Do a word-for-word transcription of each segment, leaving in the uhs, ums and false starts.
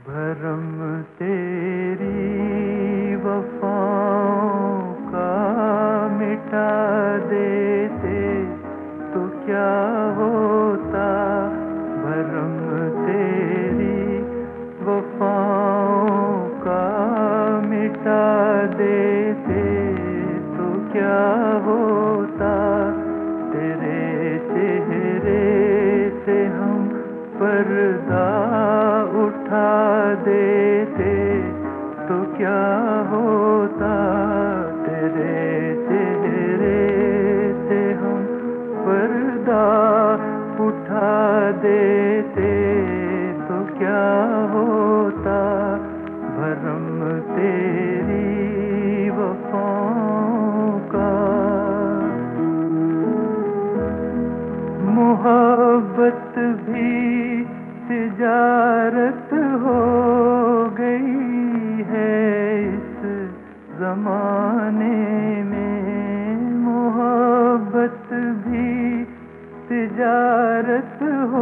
भरम तेरी वफाओं का मिटा देते तो क्या होता। भरम तेरी वफाओं का मिटा देते तो क्या होता। तेरे चेहरे से हम पर्दा उठा देते तो क्या होता। तेरे चेहरे से हम पर्दा उठा देते तो क्या होता। भरम तेरी वफाओं का। मोहब्बत भी तिजारत हो गई है इस जमाने में। मोहब्बत भी तिजारत हो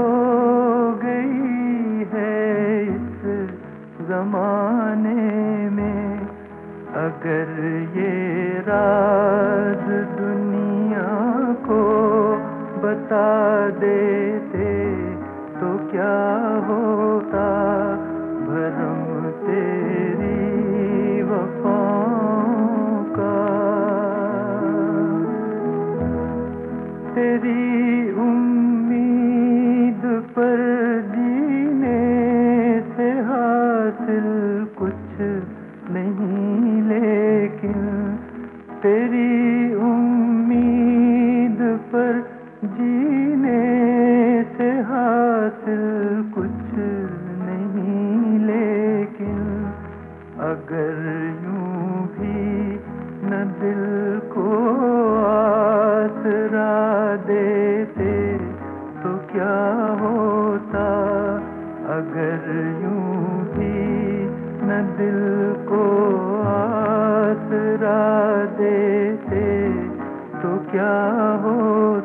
गई है इस जमाने में। अगर ये राज दुनिया को बता देते तो क्या होता। भरम तेरी वफाओं का। तेरी उम्मीद पर जीने से हासिल कुछ नहीं, लेकिन तेरी उम्मीद पर जीने से हासिल कुछ नहीं, लेकिन अगर यूं भी न दिल को आसरा देते तो क्या होता। अगर यूं भी न दिल को आसरा देते तो क्या होता।